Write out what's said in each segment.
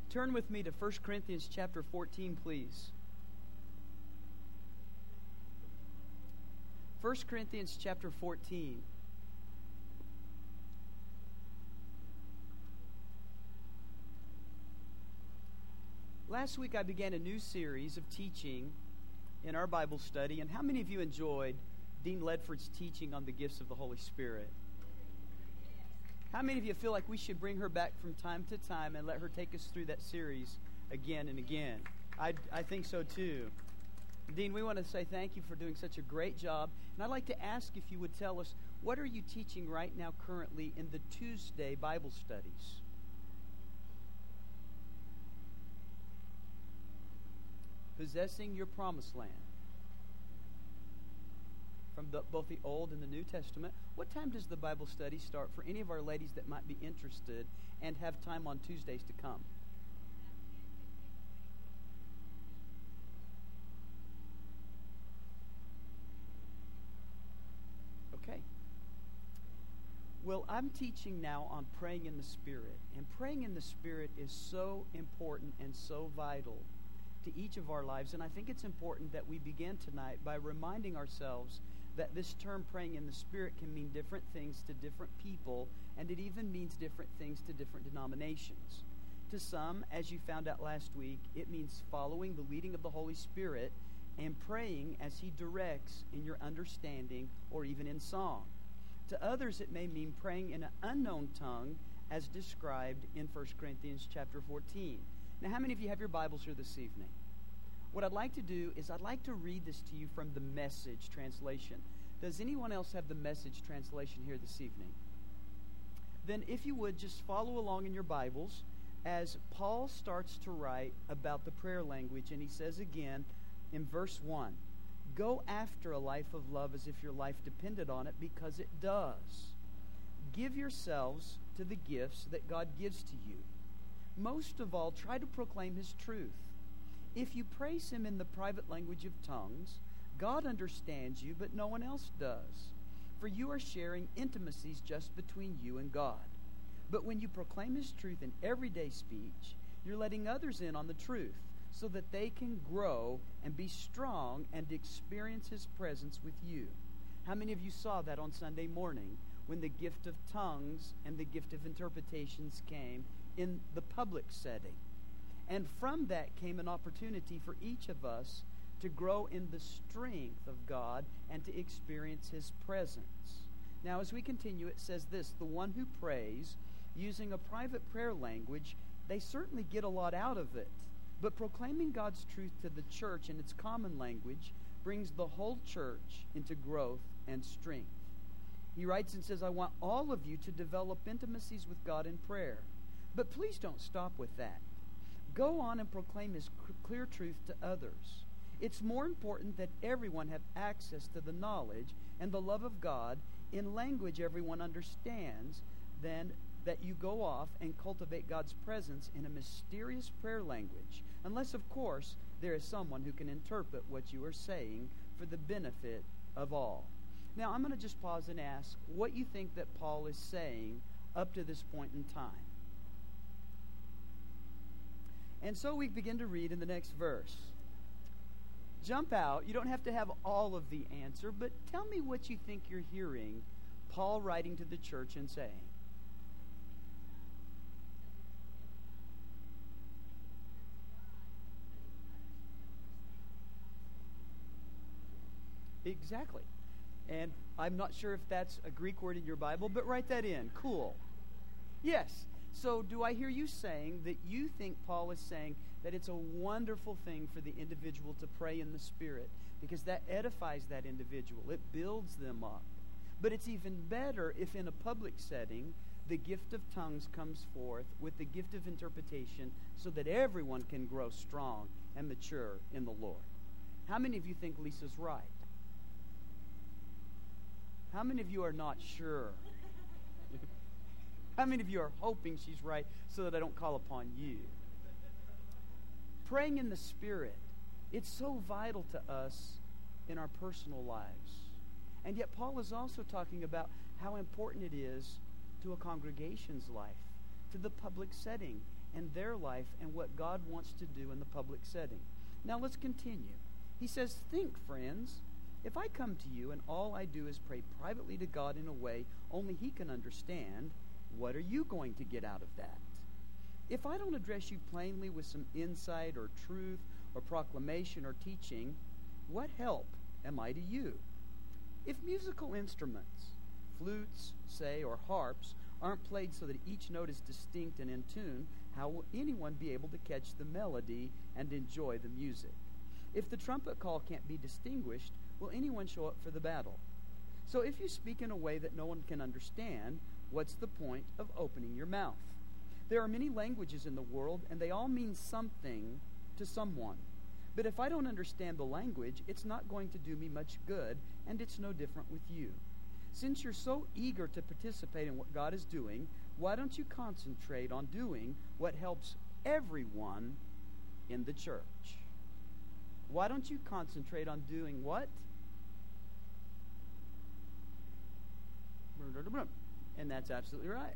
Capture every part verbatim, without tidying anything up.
Turn with me to First Corinthians chapter fourteen, please. First Corinthians chapter fourteen. Last week I began a new series of teaching in our Bible study, and how many of you enjoyed Dean Ledford's teaching on the gifts of the Holy Spirit? How many of you feel like we should bring her back from time to time and let her take us through that series again and again? I, I think so too. Dean, we want to say thank you for doing such a great job. And I'd like to ask if you would tell us, what are you teaching right now currently in the Tuesday Bible studies? Possessing your promised land. From the, both the Old and the New Testament. What time does the Bible study start for any of our ladies that might be interested and have time on Tuesdays to come? Okay. Well, I'm teaching now on praying in the Spirit. And praying in the Spirit is so important and so vital to each of our lives. And I think it's important that we begin tonight by reminding ourselves that this term praying in the Spirit can mean different things to different people, and it even means different things to different denominations. To some, as you found out last week, it means following the leading of the Holy Spirit and praying as He directs in your understanding or even in song. To others, it may mean praying in an unknown tongue as described in First Corinthians chapter fourteen. Now, how many of you have your Bibles here this evening? What I'd like to do is I'd like to read this to you from the Message translation. Does anyone else have the Message translation here this evening? Then if you would, just follow along in your Bibles as Paul starts to write about the prayer language. And he says again in verse one, go after a life of love as if your life depended on it, because it does. Give yourselves to the gifts that God gives to you. Most of all, try to proclaim His truth. If you praise Him in the private language of tongues, God understands you, but no one else does. For you are sharing intimacies just between you and God. But when you proclaim His truth in everyday speech, you're letting others in on the truth, so that they can grow and be strong and experience His presence with you. How many of you saw that on Sunday morning when the gift of tongues and the gift of interpretations came in the public setting? And from that came an opportunity for each of us to grow in the strength of God and to experience His presence. Now, as we continue, it says this: the one who prays using a private prayer language, they certainly get a lot out of it. But proclaiming God's truth to the church in its common language brings the whole church into growth and strength. He writes and says, I want all of you to develop intimacies with God in prayer. But please don't stop with that. Go on and proclaim His clear truth to others. It's more important that everyone have access to the knowledge and the love of God in language everyone understands than that you go off and cultivate God's presence in a mysterious prayer language, unless, of course, there is someone who can interpret what you are saying for the benefit of all. Now, I'm going to just pause and ask what you think that Paul is saying up to this point in time. And so we begin to read in the next verse. Jump out. You don't have to have all of the answer, but tell me what you think you're hearing Paul writing to the church and saying. Exactly. And I'm not sure if that's a Greek word in your Bible, but write that in. Cool. Yes. So do I hear you saying that you think Paul is saying that it's a wonderful thing for the individual to pray in the Spirit, because that edifies that individual. It builds them up. But it's even better if in a public setting the gift of tongues comes forth with the gift of interpretation so that everyone can grow strong and mature in the Lord. How many of you think Lisa's right? How many of you are not sure? How many of you are hoping she's right so that I don't call upon you? Praying in the Spirit, it's so vital to us in our personal lives. And yet Paul is also talking about how important it is to a congregation's life, to the public setting. and their life and what God wants to do in the public setting. Now let's continue. He says, think, friends, if I come to you and all I do is pray privately to God in a way only He can understand, what are you going to get out of that? If I don't address you plainly with some insight or truth or proclamation or teaching, what help am I to you? If musical instruments, flutes, say, or harps, aren't played so that each note is distinct and in tune, how will anyone be able to catch the melody and enjoy the music? If the trumpet call can't be distinguished, will anyone show up for the battle? So if you speak in a way that no one can understand, what's the point of opening your mouth? There are many languages in the world, and they all mean something to someone. But if I don't understand the language, it's not going to do me much good, and it's no different with you. Since you're so eager to participate in what God is doing, why don't you concentrate on doing what helps everyone in the church? Why don't you concentrate on doing what? And that's absolutely right.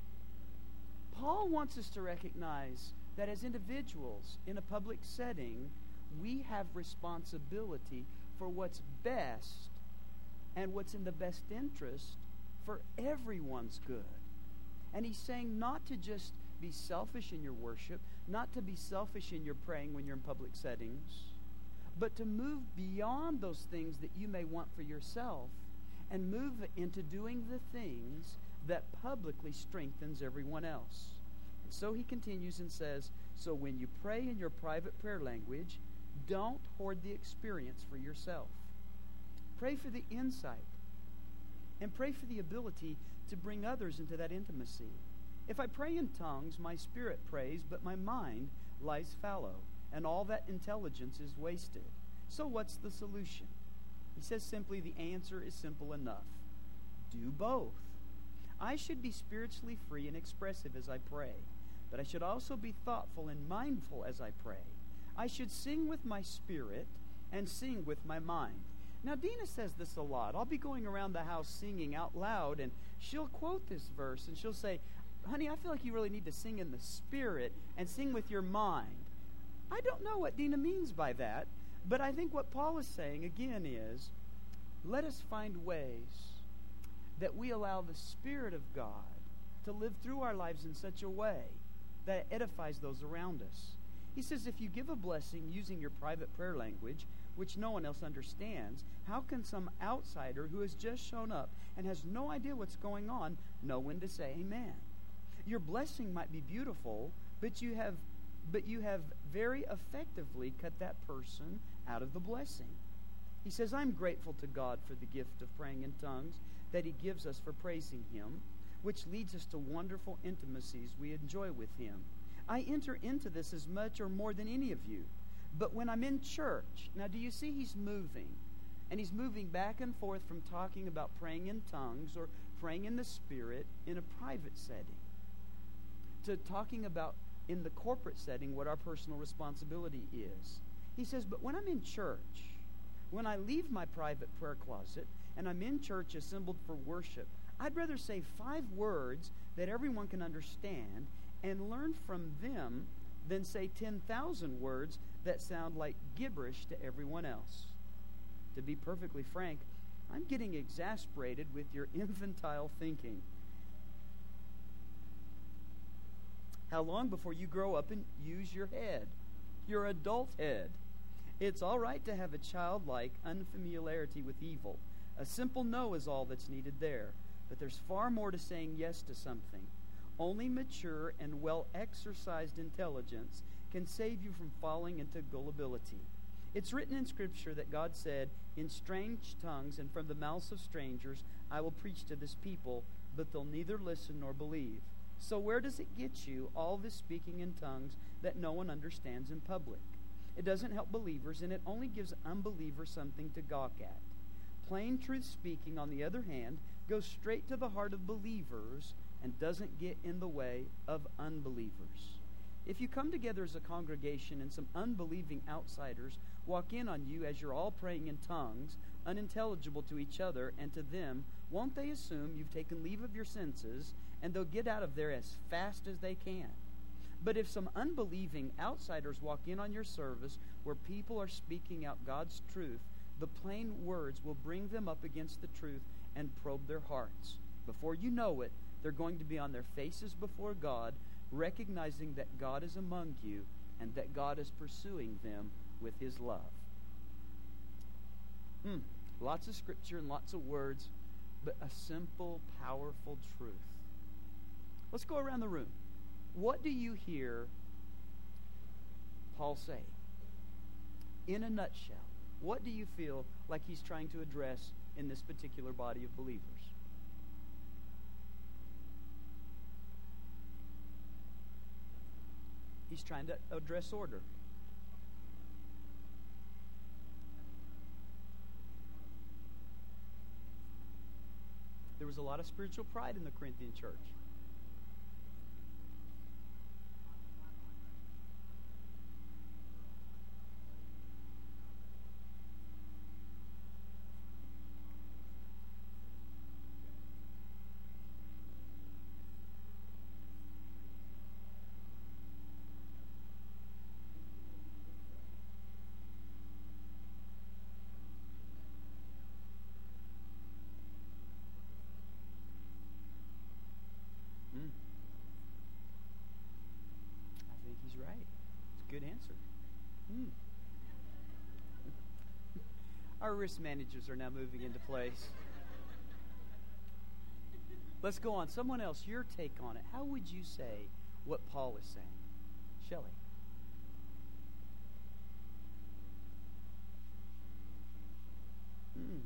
Paul wants us to recognize that as individuals in a public setting, we have responsibility for what's best and what's in the best interest for everyone's good. And he's saying not to just be selfish in your worship, not to be selfish in your praying when you're in public settings, but to move beyond those things that you may want for yourself and move into doing the things that publicly strengthens everyone else. And so he continues and says, so when you pray in your private prayer language, don't hoard the experience for yourself. Pray for the insight and pray for the ability to bring others into that intimacy. If I pray in tongues, my spirit prays, but my mind lies fallow, and all that intelligence is wasted. So what's the solution? He says simply, the answer is simple enough. Do both. I should be spiritually free and expressive as I pray, but I should also be thoughtful and mindful as I pray. I should sing with my spirit and sing with my mind. Now, Dina says this a lot. I'll be going around the house singing out loud, and she'll quote this verse, and she'll say, honey, I feel like you really need to sing in the spirit and sing with your mind. I don't know what Dina means by that, but I think what Paul is saying, again, is let us find ways that we allow the Spirit of God to live through our lives in such a way that it edifies those around us. He says if you give a blessing using your private prayer language, which no one else understands, how can some outsider who has just shown up and has no idea what's going on know when to say amen? Your blessing might be beautiful, but you have but you have very effectively cut that person out of the blessing. He says, I'm grateful to God for the gift of praying in tongues that He gives us for praising Him, which leads us to wonderful intimacies we enjoy with Him. I enter into this as much or more than any of you. But when I'm in church, now do you see he's moving? And he's moving back and forth from talking about praying in tongues or praying in the Spirit in a private setting to talking about in the corporate setting what our personal responsibility is. He says, but when I'm in church, when I leave my private prayer closet and I'm in church assembled for worship, I'd rather say five words that everyone can understand and learn from them than say ten thousand words that sound like gibberish to everyone else. To be perfectly frank, I'm getting exasperated with your infantile thinking. How long before you grow up and use your head, your adult head? It's all right to have a childlike unfamiliarity with evil. A simple no is all that's needed there. But there's far more to saying yes to something. Only mature and well-exercised intelligence can save you from falling into gullibility. It's written in Scripture that God said, in strange tongues and from the mouths of strangers I will preach to this people, but they'll neither listen nor believe. So where does it get you, all this speaking in tongues that no one understands in public? It doesn't help believers, and it only gives unbelievers something to gawk at. Plain truth speaking, on the other hand, goes straight to the heart of believers and doesn't get in the way of unbelievers. If you come together as a congregation and some unbelieving outsiders walk in on you as you're all praying in tongues, unintelligible to each other and to them, won't they assume you've taken leave of your senses and they'll get out of there as fast as they can? But if some unbelieving outsiders walk in on your service where people are speaking out God's truth, the plain words will bring them up against the truth and probe their hearts. Before you know it, they're going to be on their faces before God, recognizing that God is among you and that God is pursuing them with His love. Hmm. Lots of scripture and lots of words, but a simple, powerful truth. Let's go around the room. What do you hear Paul say? In a nutshell, what do you feel like he's trying to address in this particular body of believers? He's trying to address order. There was a lot of spiritual pride in the Corinthian church. Our risk managers are now moving into place. Let's go on. Someone else, your take on it. How would you say what Paul is saying? Shelley. Hmm.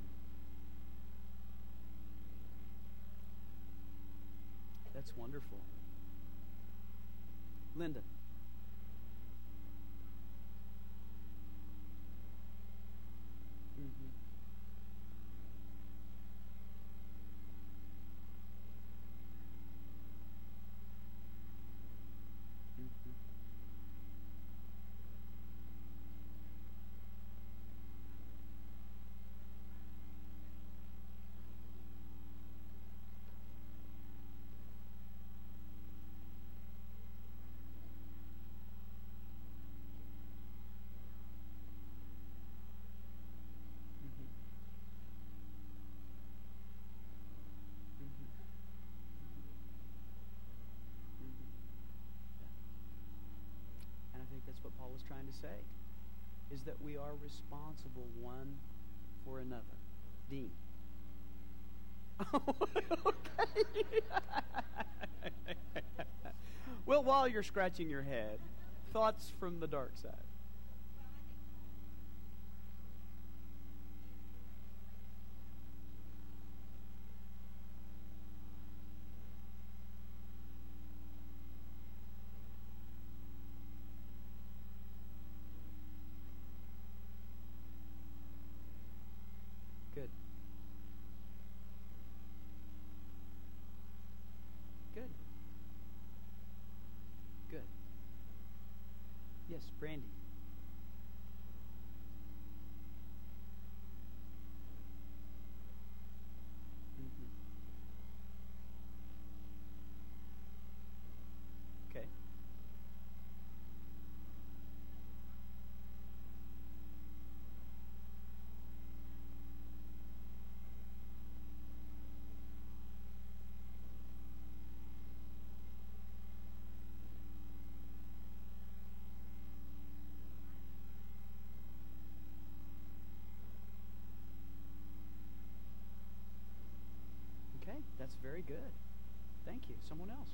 That's wonderful. Linda. Mm-hmm. Mm-hmm. What Paul is trying to say is that we are responsible one for another. Dean. Okay. Well, while you're scratching your head, thoughts from the dark side. Good. Good. Good. Yes, Brandy. Mm-hmm. Okay. Okay, that's very good. Thank you. Someone else.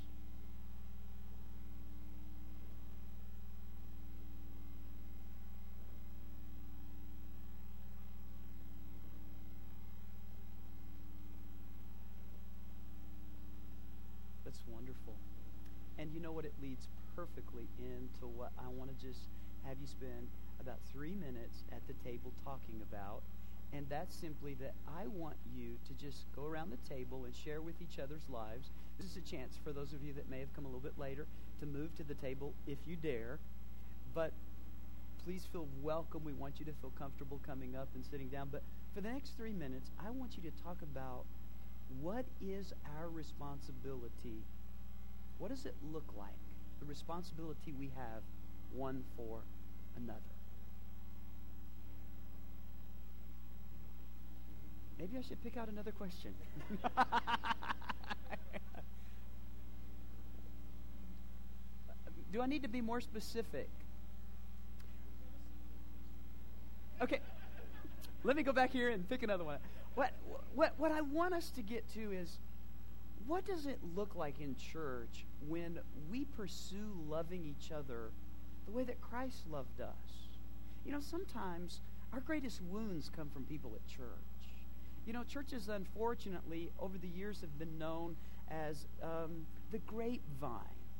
That's wonderful. And you know what? It leads perfectly into what I want to just have you spend about three minutes at the table talking about. And that's simply that I want you to just go around the table and share with each other's lives. This is a chance for those of you that may have come a little bit later to move to the table if you dare. But please feel welcome. We want you to feel comfortable coming up and sitting down. But for the next three minutes, I want you to talk about what is our responsibility. What does it look like? the responsibility we have one for another. Maybe I should pick out another question. Do I need to be more specific? Okay. Let me go back here and pick another one. What what what I want us to get to is, what does it look like in church when we pursue loving each other the way that Christ loved us? You know, sometimes our greatest wounds come from people at church. You know, churches, unfortunately, over the years have been known as um, the grapevine.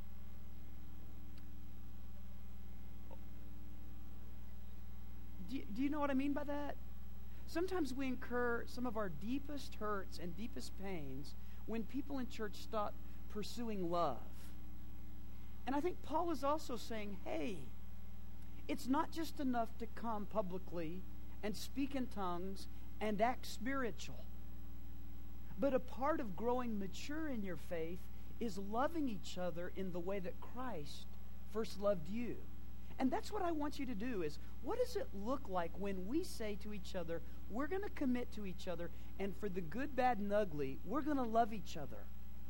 Do you, do you know what I mean by that? Sometimes we incur some of our deepest hurts and deepest pains when people in church stop pursuing love. And I think Paul is also saying, hey, it's not just enough to come publicly and speak in tongues and act spiritual. But a part of growing mature in your faith is loving each other in the way that Christ first loved you. And that's what I want you to do is, what does it look like when we say to each other, we're going to commit to each other, and for the good, bad, and ugly, we're going to love each other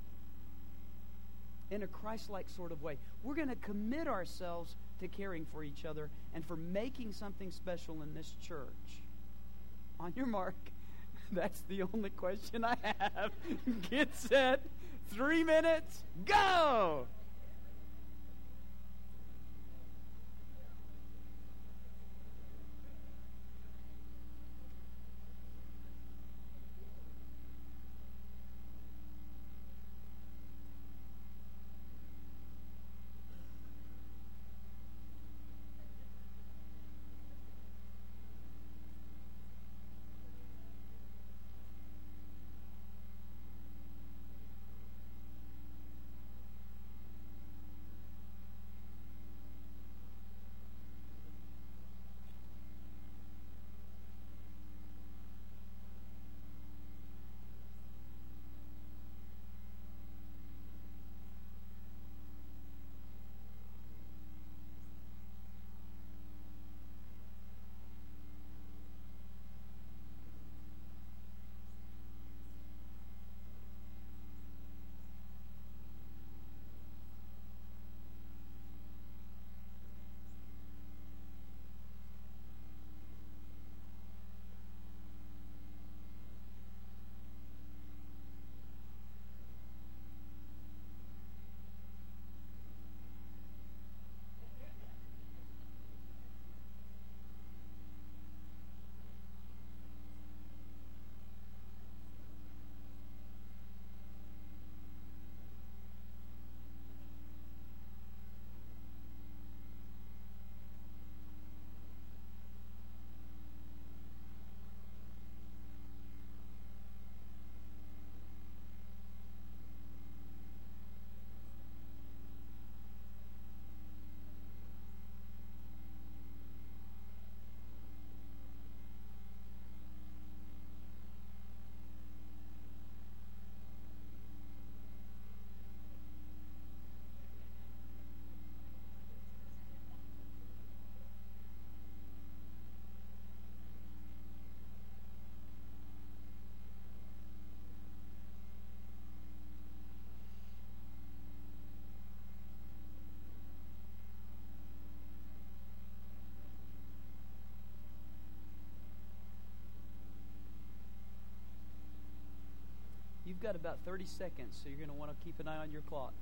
in a Christ-like sort of way. We're going to commit ourselves to caring for each other and for making something special in this church. On your mark. That's the only question I have. Get set. Three minutes. Go! You've got about thirty seconds, so you're going to want to keep an eye on your clock.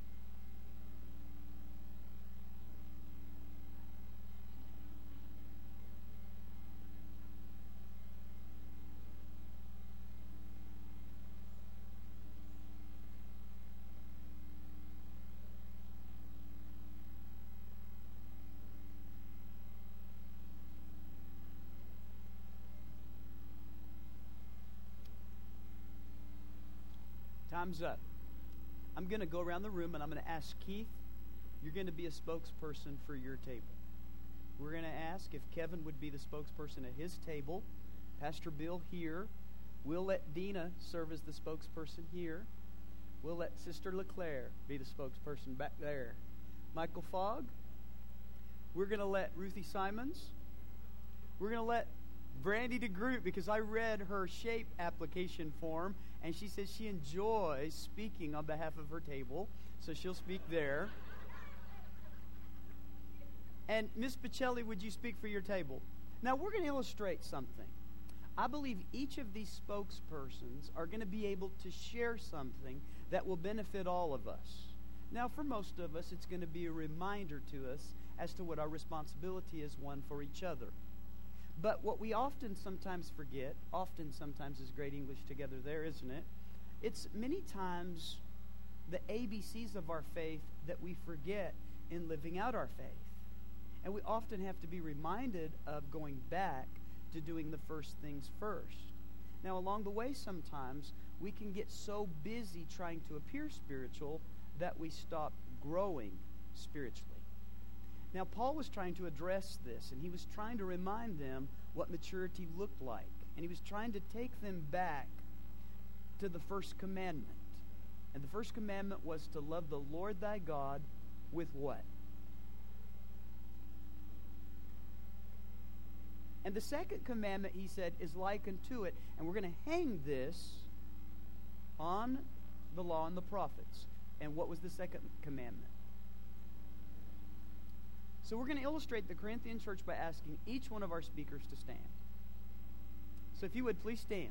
Time's up. I'm going to go around the room and I'm going to ask Keith, you're going to be a spokesperson for your table. We're going to ask if Kevin would be the spokesperson at his table. Pastor Bill here. We'll let Dina serve as the spokesperson here. We'll let Sister LeClaire be the spokesperson back there. Michael Fogg. We're going to let Ruthie Simons. We're going to let Brandy DeGroot, because I read her SHAPE application form, and she says she enjoys speaking on behalf of her table, so she'll speak there. And Miss Pacelli, would you speak for your table? Now, we're going to illustrate something. I believe each of these spokespersons are going to be able to share something that will benefit all of us. Now, for most of us, it's going to be a reminder to us as to what our responsibility is, one for each other. But what we often sometimes forget, often sometimes is great English together there, isn't it? It's many times the A B Cs of our faith that we forget in living out our faith. And we often have to be reminded of going back to doing the first things first. Now, along the way, sometimes we can get so busy trying to appear spiritual that we stop growing spiritually. Now, Paul was trying to address this, and he was trying to remind them what maturity looked like. And he was trying to take them back to the first commandment. And the first commandment was to love the Lord thy God with what? And the second commandment, he said, is like unto it. And we're going to hang this on the law and the prophets. And what was the second commandment? So we're going to illustrate the Corinthian church by asking each one of our speakers to stand. So if you would, please stand.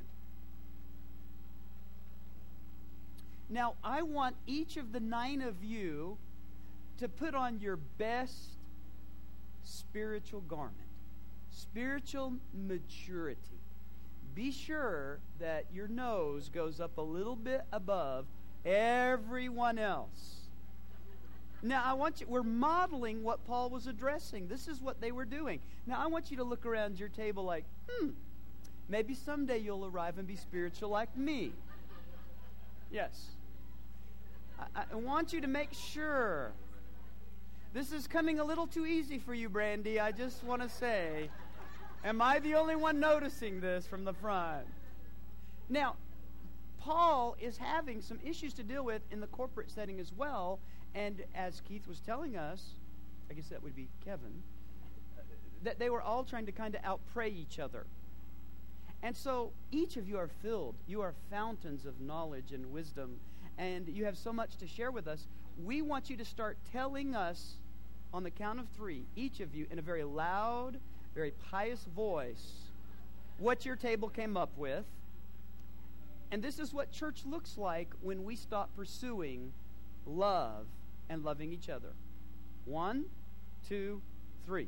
Now, I want each of the nine of you to put on your best spiritual garment. Spiritual maturity. Be sure that your nose goes up a little bit above everyone else. Now, I want you, we're modeling what Paul was addressing. This is what they were doing. Now, I want you to look around your table like, hmm, maybe someday you'll arrive and be spiritual like me. Yes. I, I want you to make sure. This is coming a little too easy for you, Brandy. I just want to say, am I the only one noticing this from the front? Now, Paul is having some issues to deal with in the corporate setting as well. And as Keith was telling us, I guess that would be Kevin, uh, that they were all trying to kind of out-pray each other. And so each of you are filled. You are fountains of knowledge and wisdom. And you have so much to share with us. We want you to start telling us on the count of three, each of you in a very loud, very pious voice, what your table came up with. And this is what church looks like when we stop pursuing love and loving each other. One, two, three.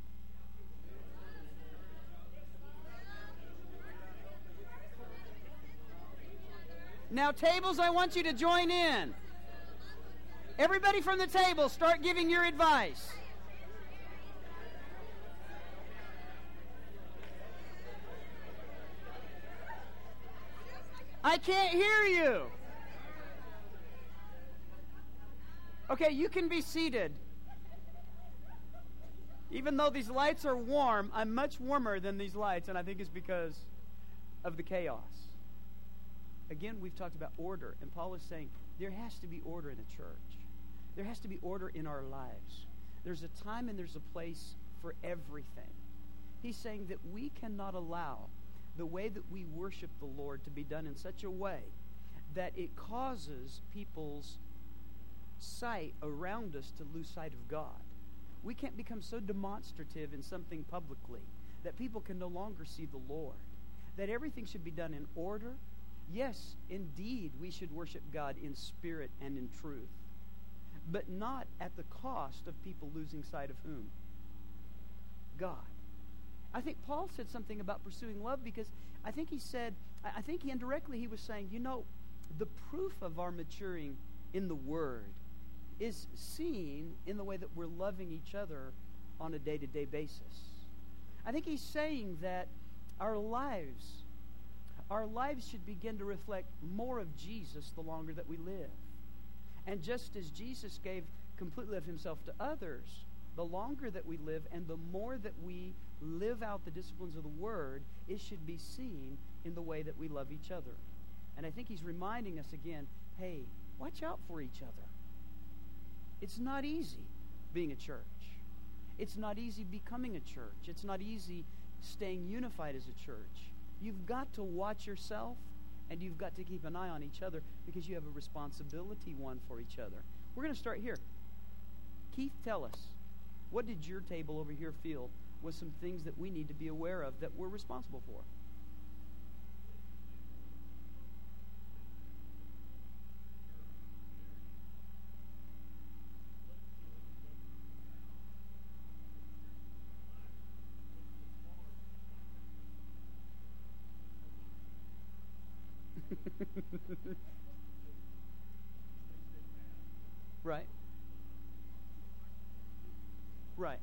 Now, tables, I want you to join in. Everybody from the table, start giving your advice. I can't hear you. Okay, you can be seated. Even though these lights are warm, I'm much warmer than these lights, and I think it's because of the chaos. Again, we've talked about order, and Paul is saying there has to be order in a church. There has to be order in our lives. There's a time and there's a place for everything. He's saying that we cannot allow the way that we worship the Lord to be done in such a way that it causes people's sight around us to lose sight of God. We can't become so demonstrative in something publicly that people can no longer see the Lord. That everything should be done in order. Yes, indeed, we should worship God in spirit and in truth, but not at the cost of people losing sight of whom? God. I think Paul said something about pursuing love because I think he said, I think he indirectly he was saying, you know, the proof of our maturing in the Word is seen in the way that we're loving each other on a day-to-day basis. I think he's saying that our lives, our lives should begin to reflect more of Jesus the longer that we live. And just as Jesus gave completely of himself to others, the longer that we live and the more that we live out the disciplines of the Word, it should be seen in the way that we love each other. And I think he's reminding us again, hey, watch out for each other. It's not easy. being a church. It's not easy becoming a church. It's not easy staying unified as a church. You've got to watch yourself, and you've got to keep an eye on each other because you have a responsibility one for each other. We're going to start here. Keith, tell us, what did your table over here feel was some things that we need to be aware of that we're responsible for? Right. Right.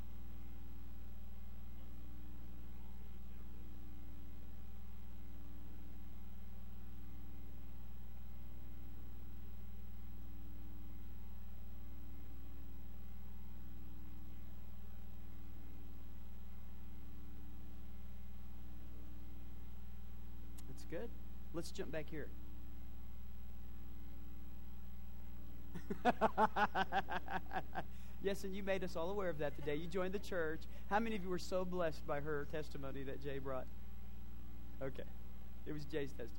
That's good. Let's jump back here. Yes, and you made us all aware of that today. You joined the church. How many of you were so blessed by her testimony that Jay brought? Okay. It was Jay's testimony.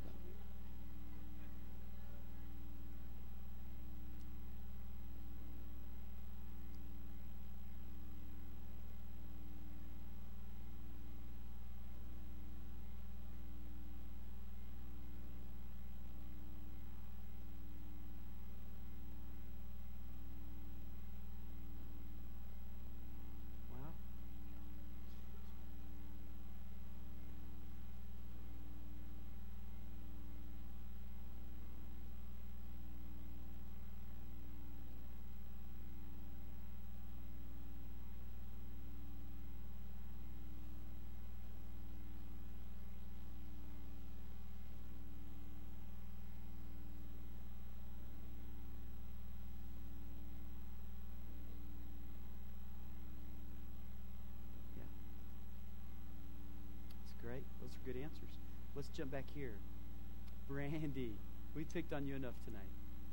Great. Those are good answers. Let's jump back here. Brandy, we picked on you enough tonight.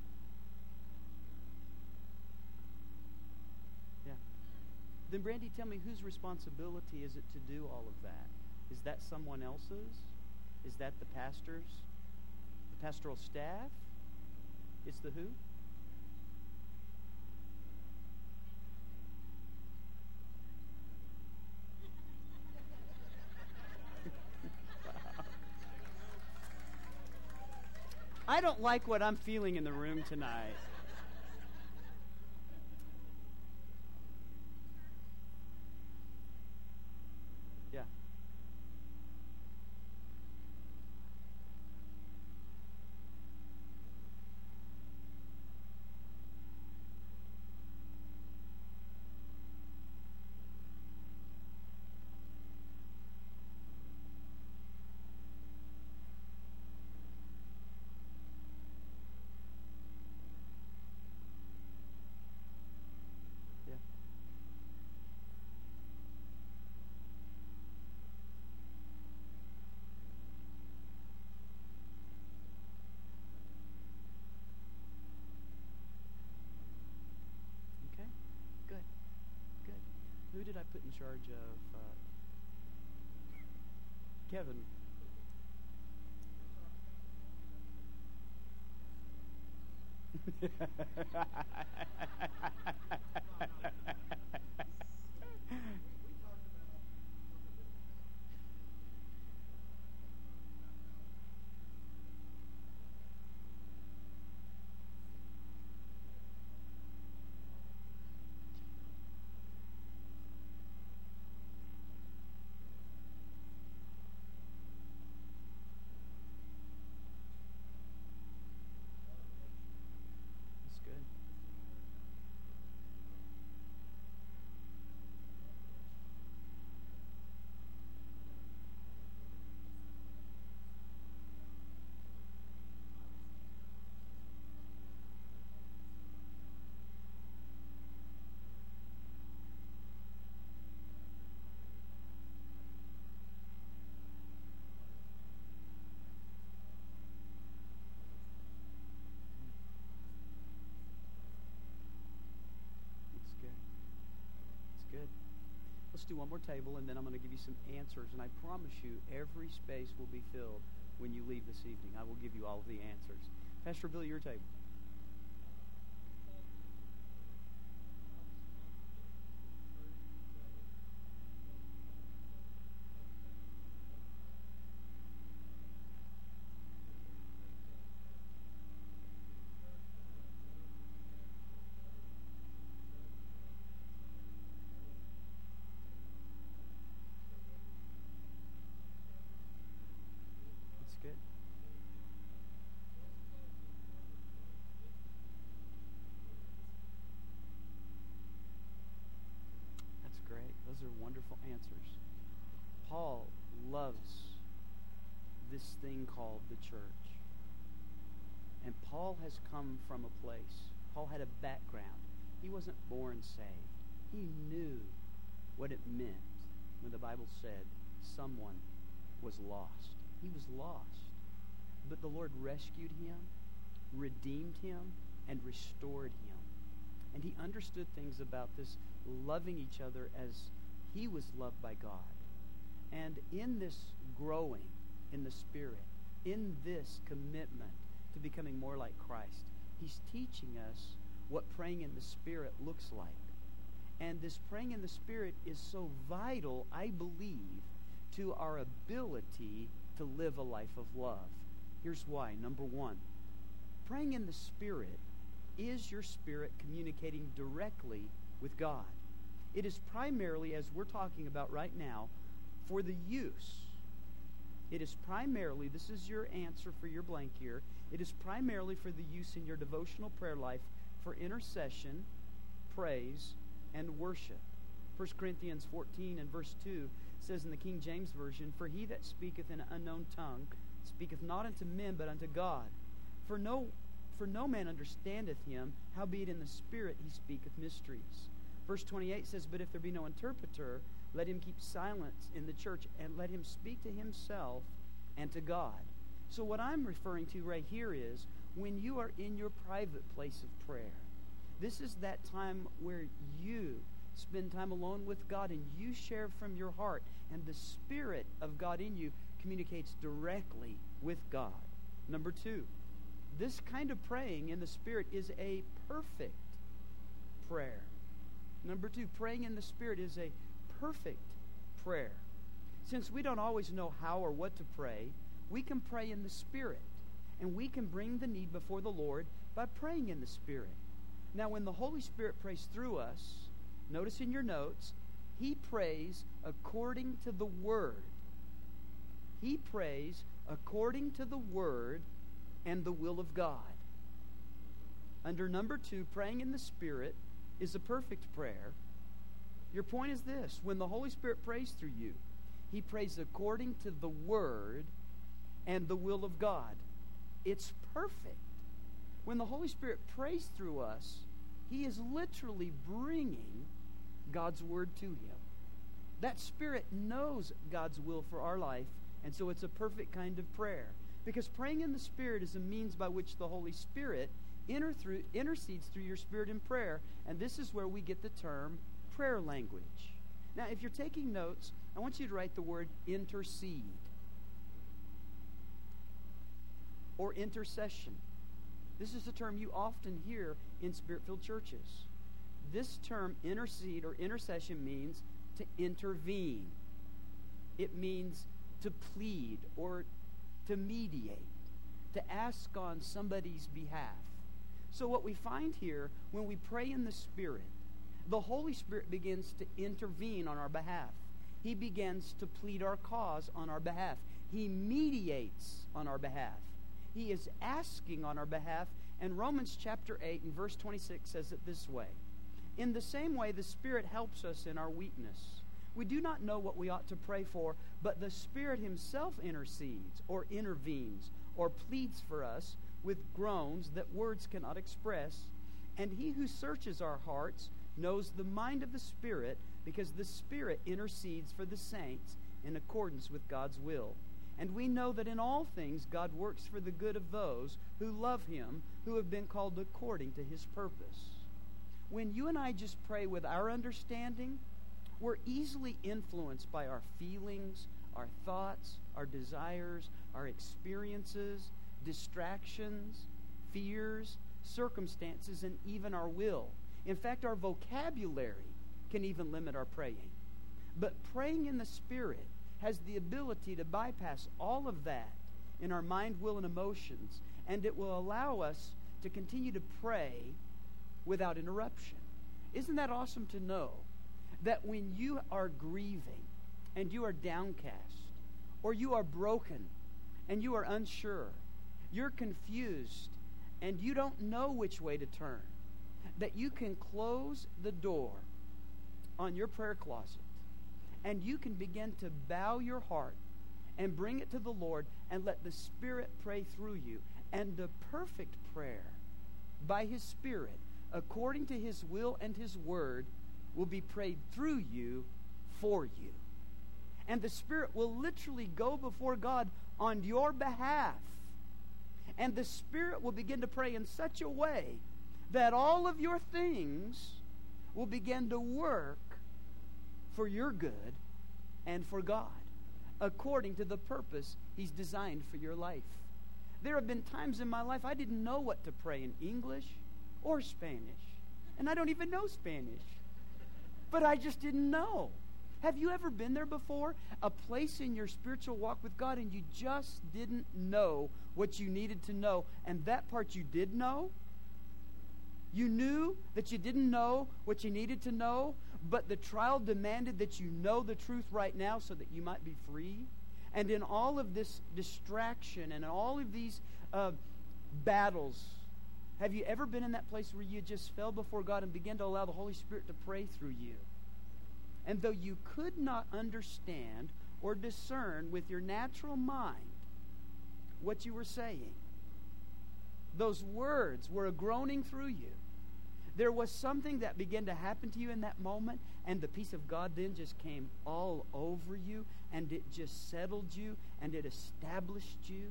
Yeah. Then, Brandy, tell me, whose responsibility is it to do all of that? Is that someone else's? Is that the pastor's? The pastoral staff? It's the who? I don't like what I'm feeling in the room tonight. Yeah. Who did I put in charge of? Uh, Kevin. That's good. let's do one more table, and then I'm going to give you some answers. And I promise you, every space will be filled when you leave this evening. I will give you all of the answers. Pastor Bill, your table. Those are wonderful answers. Paul loves this thing called the church. And Paul has come from a place. Paul had a background. He wasn't born saved. He knew what it meant when the Bible said someone was lost. He was lost. But the Lord rescued him, redeemed him, and restored him. And he understood things about this loving each other as he was loved by God. And in this growing in the Spirit, in this commitment to becoming more like Christ, he's teaching us what praying in the Spirit looks like. And this praying in the Spirit is so vital, I believe, to our ability to live a life of love. Here's why. Number one, praying in the Spirit is your spirit communicating directly with God. It is primarily, as we're talking about right now, for the use. It is primarily, this is your answer for your blank here, it is primarily for the use in your devotional prayer life for intercession, praise, and worship. First Corinthians fourteen and verse two says in the King James Version, "For he that speaketh in an unknown tongue speaketh not unto men, but unto God. For no, for no man understandeth him, howbeit in the Spirit he speaketh mysteries." Verse twenty-eight says, "But if there be no interpreter, let him keep silence in the church, and let him speak to himself and to God." So what I'm referring to right here is when you are in your private place of prayer. This is that time where you spend time alone with God and you share from your heart, and the Spirit of God in you communicates directly with God. Number two, this kind of praying in the Spirit is a perfect prayer. Number two, praying in the Spirit is a perfect prayer. Since we don't always know how or what to pray, we can pray in the Spirit. And we can bring the need before the Lord by praying in the Spirit. Now, when the Holy Spirit prays through us, notice in your notes, He prays according to the Word. He prays according to the Word and the will of God. Under number two, praying in the Spirit is a perfect prayer. Your point is this: when the Holy Spirit prays through you, He prays according to the Word and the will of God. It's perfect. When the Holy Spirit prays through us, He is literally bringing God's Word to Him. That Spirit knows God's will for our life, and so it's a perfect kind of prayer. Because praying in the Spirit is a means by which the Holy Spirit Inter through, intercedes through your spirit in prayer. And this is where we get the term prayer language. Now, if you're taking notes, I want you to write the word intercede or intercession. This is a term you often hear in Spirit-filled churches. This term, intercede or intercession, means to intervene. It means to plead or to mediate, to ask on somebody's behalf. So what we find here, when we pray in the Spirit, the Holy Spirit begins to intervene on our behalf. He begins to plead our cause on our behalf. He mediates on our behalf. He is asking on our behalf. And Romans chapter eight and verse twenty-six says it this way: "In the same way, the Spirit helps us in our weakness. We do not know what we ought to pray for, but the Spirit Himself intercedes or intervenes or pleads for us with groans that words cannot express. And He who searches our hearts knows the mind of the Spirit, because the Spirit intercedes for the saints in accordance with God's will. And we know that in all things God works for the good of those who love Him, who have been called according to His purpose." When you and I just pray with our understanding, We're easily influenced by our feelings, our thoughts, our desires, our experiences, distractions, fears, circumstances, and even our will. In fact, our vocabulary can even limit our praying. But praying in the Spirit has the ability to bypass all of that in our mind, will, and emotions, and it will allow us to continue to pray without interruption. Isn't that awesome to know that when you are grieving and you are downcast, or you are broken and you are unsure, you're confused and you don't know which way to turn, that you can close the door on your prayer closet and you can begin to bow your heart and bring it to the Lord and let the Spirit pray through you. And the perfect prayer by His Spirit, according to His will and His word, will be prayed through you for you. And the Spirit will literally go before God on your behalf. And the Spirit will begin to pray in such a way that all of your things will begin to work for your good and for God, according to the purpose He's designed for your life. There have been times in my life I didn't know what to pray in English or Spanish. And I don't even know Spanish. But I just didn't know. Have you ever been there before? A place in your spiritual walk with God and you just didn't know what you needed to know. And that part you did know. You knew that you didn't know what you needed to know, but the trial demanded that you know the truth right now so that you might be free. And in all of this distraction and in all of these uh, battles, have you ever been in that place where you just fell before God and began to allow the Holy Spirit to pray through you? And though you could not understand or discern with your natural mind what you were saying, those words were a groaning through you. There was something that began to happen to you in that moment, and the peace of God then just came all over you, and it just settled you, and it established you.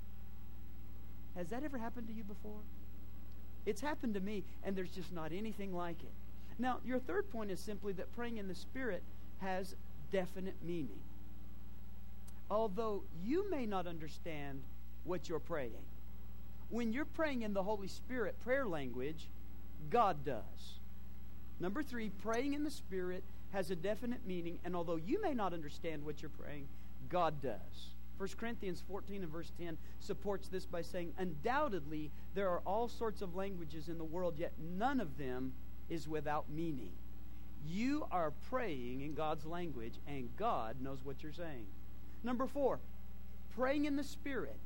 Has that ever happened to you before? It's happened to me, and there's just not anything like it. Now, your third point is simply that praying in the Spirit has definite meaning. Although you may not understand what you're praying, when you're praying in the Holy Spirit prayer language, God does. Number three, praying in the Spirit has a definite meaning, and although you may not understand what you're praying, God does. First Corinthians fourteen and verse ten supports this by saying, undoubtedly there are all sorts of languages in the world, yet none of them is without meaning. You are praying in God's language, and God knows what you're saying. Number four, praying in the Spirit,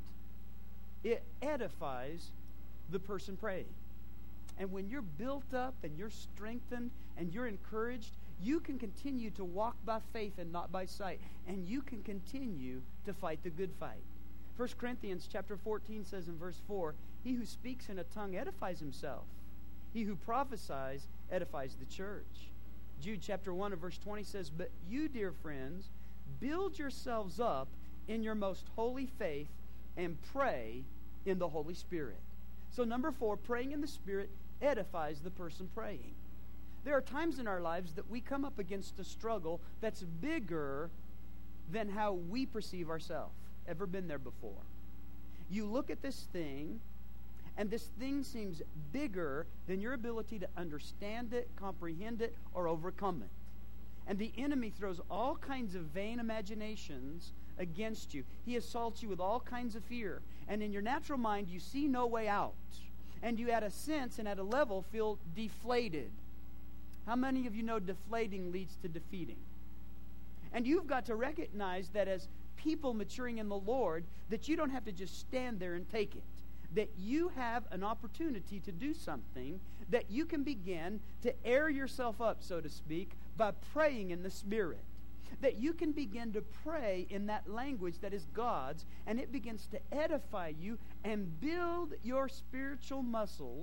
it edifies the person praying. And when you're built up and you're strengthened and you're encouraged, you can continue to walk by faith and not by sight. And you can continue to fight the good fight. First Corinthians chapter fourteen says in verse four, he who speaks in a tongue edifies himself. He who prophesies edifies the church. Jude chapter one and verse twenty says, but you, dear friends, build yourselves up in your most holy faith and pray in the Holy Spirit. So number four, praying in the Spirit edifies the person praying. There are times in our lives that we come up against a struggle that's bigger than how we perceive ourselves. Ever been there before? You look at this thing, and this thing seems bigger than your ability to understand it, comprehend it, or overcome it. And the enemy throws all kinds of vain imaginations against you. He assaults you with all kinds of fear. And in your natural mind, you see no way out. And you, at a sense and at a level, feel deflated. How many of you know deflating leads to defeating? And you've got to recognize that as people maturing in the Lord, that you don't have to just stand there and take it. That you have an opportunity to do something, that you can begin to air yourself up, so to speak, by praying in the Spirit. That you can begin to pray in that language that is God's, and it begins to edify you and build your spiritual muscles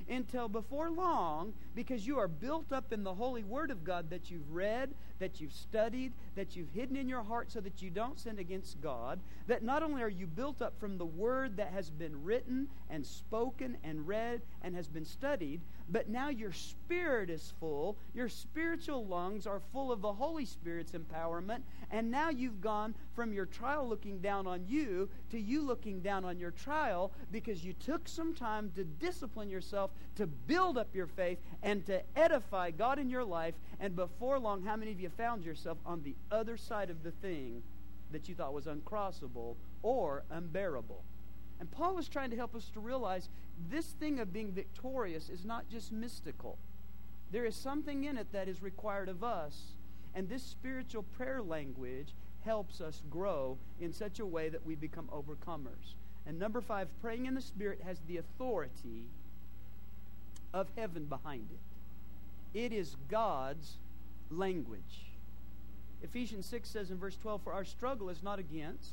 until before long, because you are built up in the holy Word of God that you've read, that you've studied, that you've hidden in your heart so that you don't sin against God, that not only are you built up from the Word that has been written and spoken and read and has been studied, but now your spirit is full, your spiritual lungs are full of the Holy Spirit's empowerment, and now you've gone from your trial looking down on you to you looking down on your trial because you took some time to discipline yourself, to build up your faith, and to edify God in your life. And before long, how many of you found yourself on the other side of the thing that you thought was uncrossable or unbearable? And Paul was trying to help us to realize this thing of being victorious is not just mystical. There is something in it that is required of us, and this spiritual prayer language helps us grow in such a way that we become overcomers. And number five, praying in the Spirit has the authority of heaven behind it. It is God's language. Ephesians six says in verse twelve, "For our struggle is not against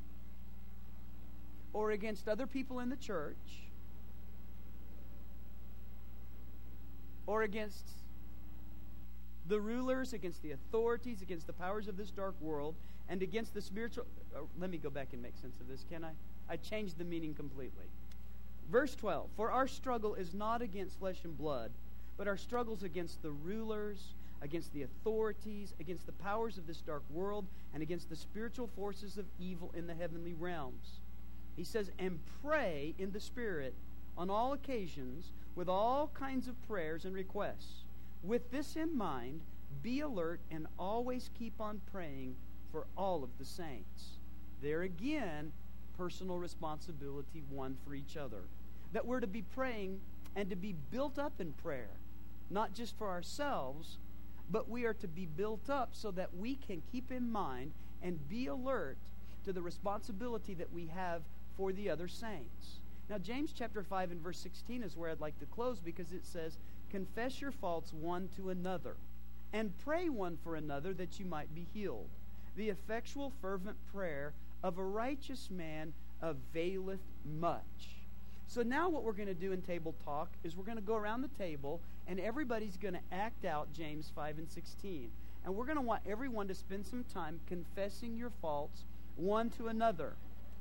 or against other people in the church or against the rulers, against the authorities, against the powers of this dark world, and against the spiritual..." Oh, let me go back and make sense of this, can I? I changed the meaning completely. Verse twelve, "For our struggle is not against flesh and blood, but our struggle's against the rulers, against the authorities, against the powers of this dark world, and against the spiritual forces of evil in the heavenly realms." He says, "And pray in the Spirit on all occasions with all kinds of prayers and requests. With this in mind, be alert and always keep on praying for all of the saints." There again, personal responsibility one for each other. That we're to be praying and to be built up in prayer, not just for ourselves, but we are to be built up so that we can keep in mind and be alert to the responsibility that we have for the other saints. Now, James chapter five and verse sixteen is where I'd like to close, because it says, "Confess your faults one to another, and pray one for another that you might be healed. The effectual fervent prayer of a righteous man availeth much." So now what we're going to do in table talk is we're going to go around the table, and everybody's going to act out James five and sixteen. And we're going to want everyone to spend some time confessing your faults one to another.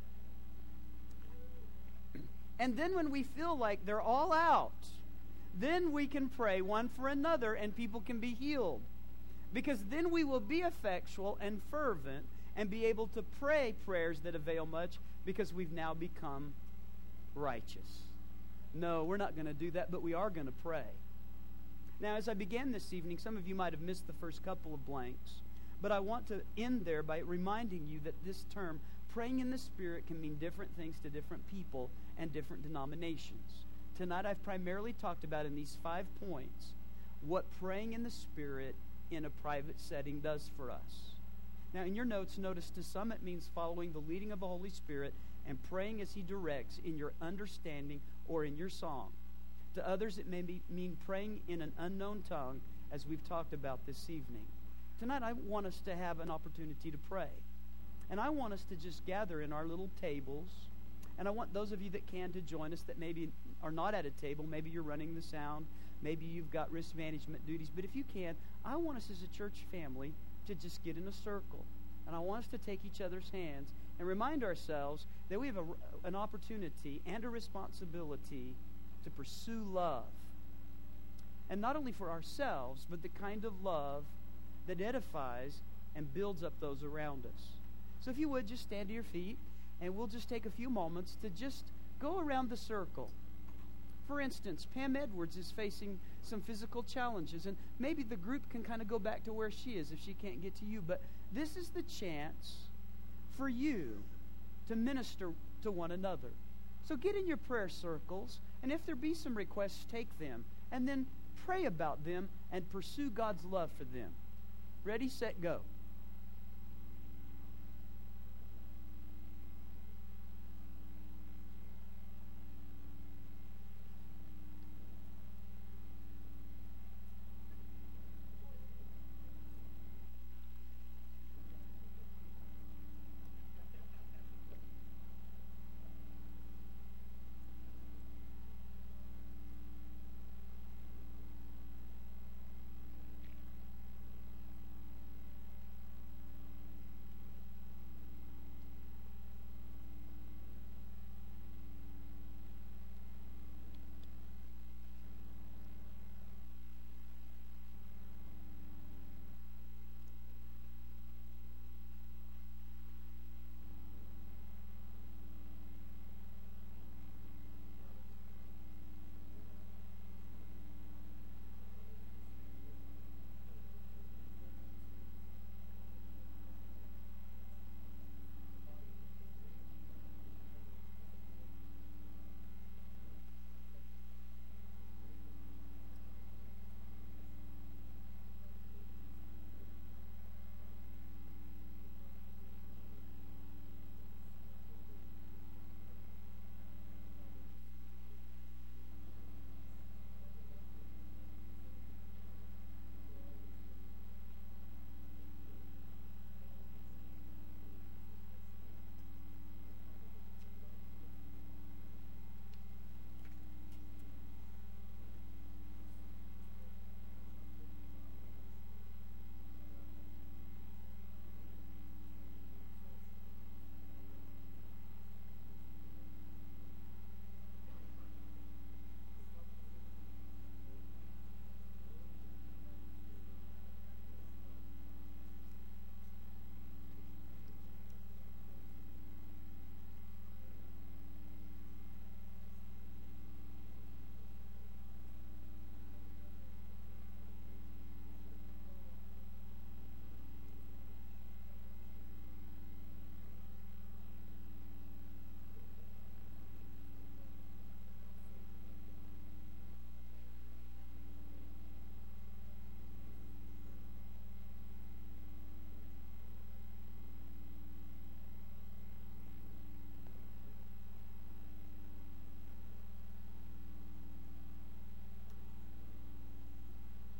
And then when we feel like they're all out, then we can pray one for another and people can be healed. Because then we will be effectual and fervent and be able to pray prayers that avail much, because we've now become righteous. No, we're not going to do that, but we are going to pray. Now, as I began this evening, some of you might have missed the first couple of blanks, but I want to end there by reminding you that this term, praying in the Spirit, can mean different things to different people and different denominations. Tonight I've primarily talked about in these five points what praying in the Spirit in a private setting does for us. Now, in your notes, notice to some it means following the leading of the Holy Spirit and praying as He directs in your understanding or in your song. To others, it may be, mean praying in an unknown tongue, as we've talked about this evening. Tonight, I want us to have an opportunity to pray. And I want us to just gather in our little tables. And I want those of you that can to join us that maybe are not at a table. Maybe you're running the sound. Maybe you've got risk management duties. But if you can, I want us as a church family to just get in a circle. And I want us to take each other's hands and remind ourselves that we have a, an opportunity and a responsibility to pursue love. And not only for ourselves, but the kind of love that edifies and builds up those around us. So if you would, just stand to your feet, and we'll just take a few moments to just go around the circle. For instance, Pam Edwards is facing some physical challenges, and maybe the group can kind of go back to where she is if she can't get to you. But this is the chance for you to minister to one another. So get in your prayer circles, and if there be some requests, take them, and then pray about them and pursue God's love for them. Ready, set, go.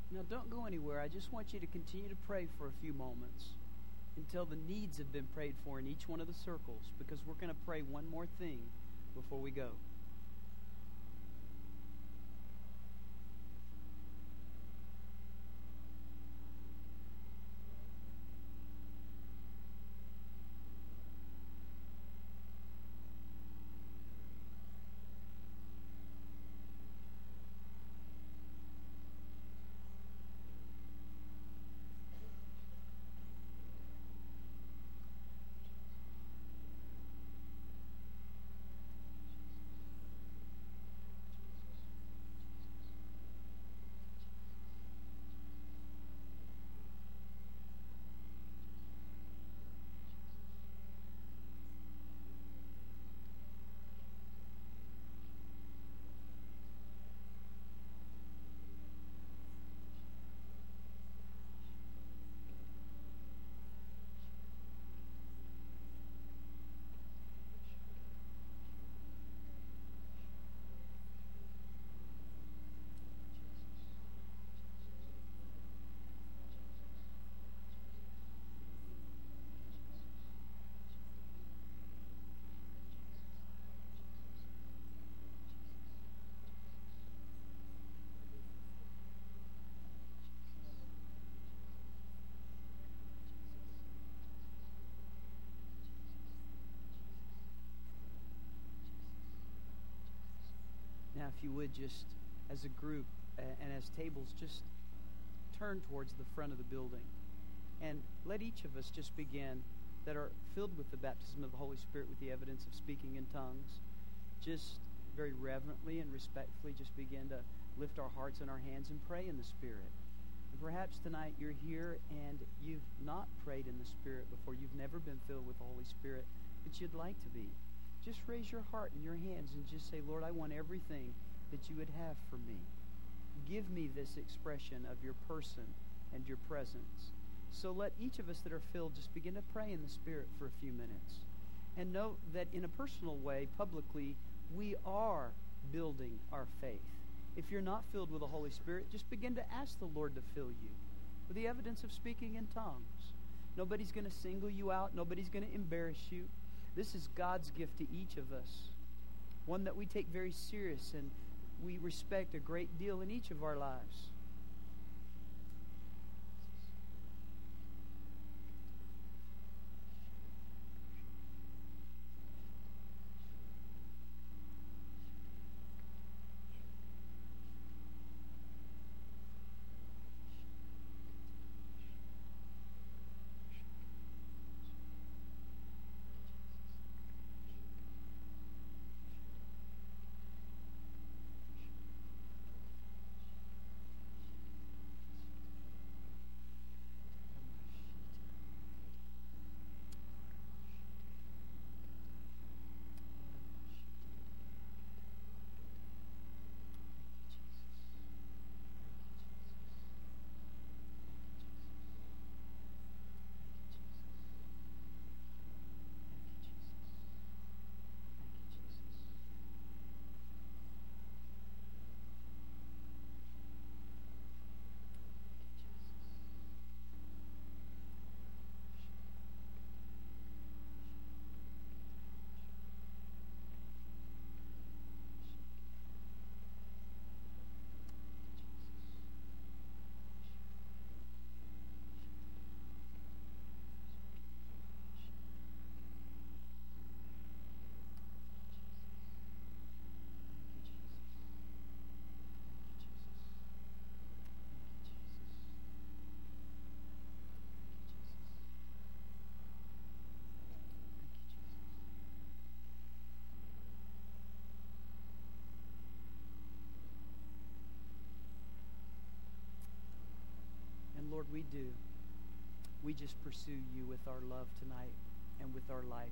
Now, don't go anywhere. I just want you to continue to pray for a few moments until the needs have been prayed for in each one of the circles, because we're going to pray one more thing before we go. Now, if you would, just as a group uh, and as tables, just turn towards the front of the building. And let each of us just begin, that are filled with the baptism of the Holy Spirit with the evidence of speaking in tongues, just very reverently and respectfully just begin to lift our hearts and our hands and pray in the Spirit. And perhaps tonight you're here and you've not prayed in the Spirit before. You've never been filled with the Holy Spirit, but you'd like to be. Just raise your heart and your hands and just say, Lord, I want everything that you would have for me. Give me this expression of your person and your presence. So let each of us that are filled just begin to pray in the Spirit for a few minutes. And know that in a personal way, publicly, we are building our faith. If you're not filled with the Holy Spirit, just begin to ask the Lord to fill you with the evidence of speaking in tongues. Nobody's going to single you out. Nobody's going to embarrass you. This is God's gift to each of us, one that we take very serious and we respect a great deal in each of our lives. Lord, we do. We just pursue you with our love tonight and with our life.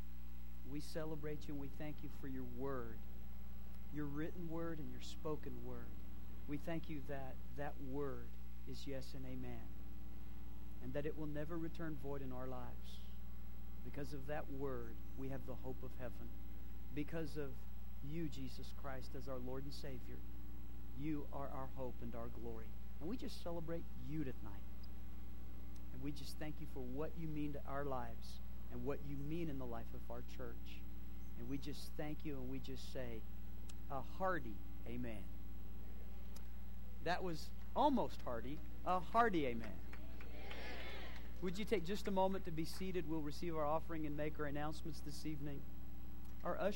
We celebrate you and we thank you for your word, your written word and your spoken word. We thank you that that word is yes and amen, and that it will never return void in our lives. Because of that word, we have the hope of heaven. Because of you, Jesus Christ, as our Lord and Savior, you are our hope and our glory. And we just celebrate you tonight. And we just thank you for what you mean to our lives and what you mean in the life of our church. And we just thank you, and we just say a hearty amen. That was almost hearty, a hearty amen. Would you take just a moment to be seated? We'll receive our offering and make our announcements this evening. Our